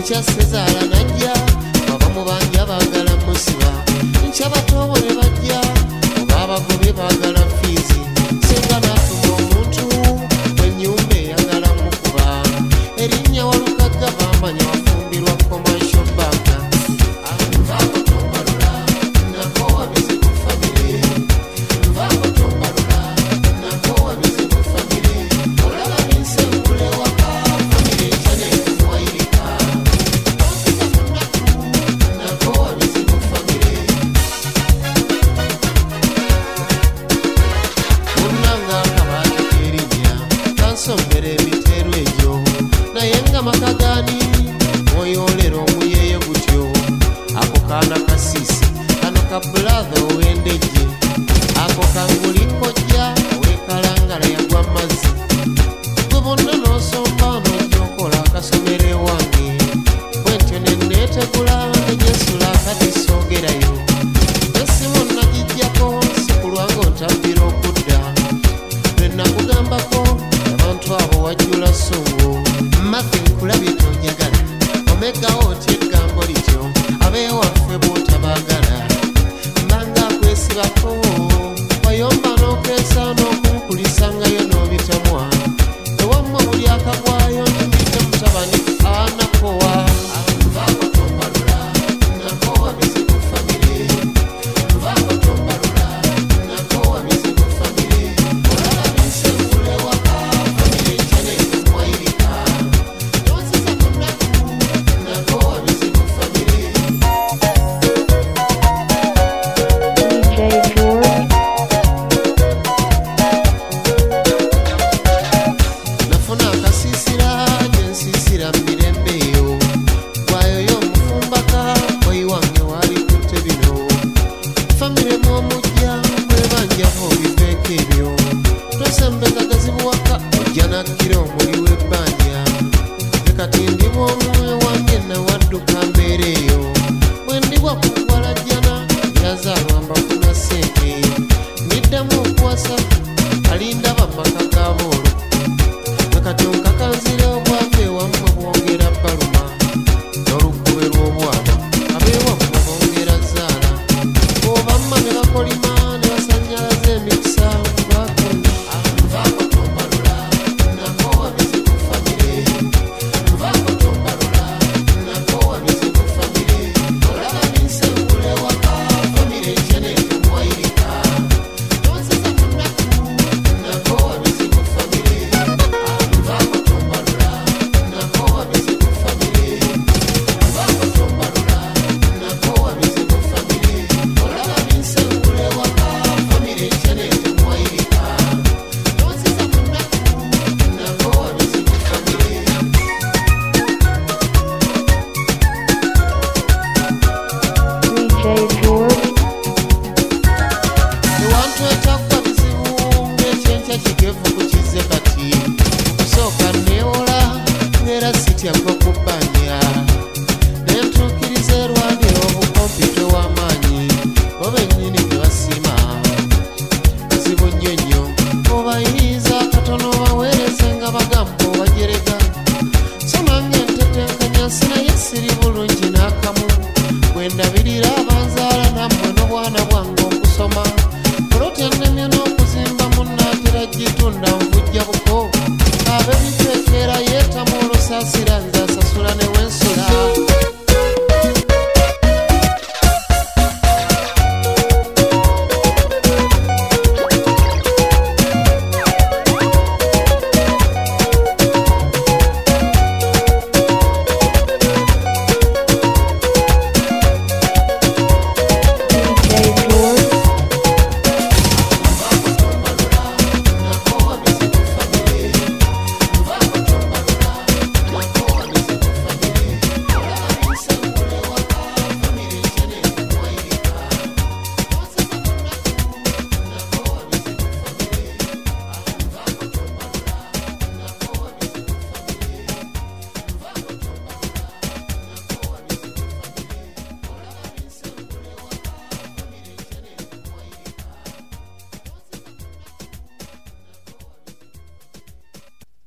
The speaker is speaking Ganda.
nkyasezala najja abamu bangi abaagala musiba nkyabatobo ne bajja oba abagobe baagala fiizi senga natuma omuntu ennyumba eyagala mukuba erinnya walukagga bamanya wafumbirwa commercial bank nvaako tombalula nakowa bizibu famire nvaako tombalula nakowa bizibu famire olaba ninsenkule waka famire kyane kumwairika onsiza munaku nakowa bizibu famire munnanga kabaakekerinnya kansombera ebiteero egyo naye nga makagani oyoolera omuyeeyo gutyo ako kaana kasiisi kano ka bulathe ow'endejje ako kanguli kojja owekalangala yagwa mazzi gwe bonna n'osomba n'ojjokola akasomero ewange bwentyo nenneetegula negyesula kati soogerayo esimu nagijjako sikulwango ntabbira okudda lwe nakugambako abantu abo wajjula ssungu mmafe nkulabye tonjagala omegawo otya eggambo lityo abeewaffe bw'otabaagala mbanga akwesibako wayomba n'okeesa n'okunkulisangayo n'obitamwa ewamwe buli akagwayo ntumidde mutabani anakowa nvaako tombalula nakowa bizibu famire nvaako tombalula nakowa bizibu famire olaba ninsenkule waka famire kyane kumwairika nonsiza munaku nakowa bizibu famire DJ George. nafuna akasiisira gyensiisira mirembe eyo gwayoyo omufumbaka oyi wange walikutte bino famire mwomujja mwebanjavo biveeko ebyo tosembeka gazibuwaka ojja nakkira omuli w'ebbanja ekati ndi bw'omwoyo wange nawadduka mbeera eyo bwe ndibwa kukwalajjana yazaalwa mbafuna ssente ndiddamu okuwasa alindaba maka g'aboolo nakati onkakanzira obwavu ewammwe bwongera baluma n'olukube lw'obwana abeewammwe bongera zaala obamma ne bakolima ne basannyalaza emikisa bakoni nvaako tombalula nakowa bizibu famire nvaako tombalula nakowa bizibu famire olaba ninsenkule waka famire kyane kumwairika nonsiza munaku nakowa bizibu famire nvaako tombalula nakowa bizibu famire nvaako tombalula nakowa bizibu famire olaba ninsenkule waka famire kyane kumwairika nonsiza munaku nakowa bizibu famire DJ George. ewantu ekyakkuba bizibu ng'ekyenkya kikevu kukize kati okusooka neewola ng'era sityagwa ku bbanja nentuukiriza erwanira obukompyuta w'amaanyi oba ennyini gye basiima bizibu nnyo nnyo obayiriza katono baweereze nga bagamba obajerega so nange ntetenkanya sinaye siri bulungi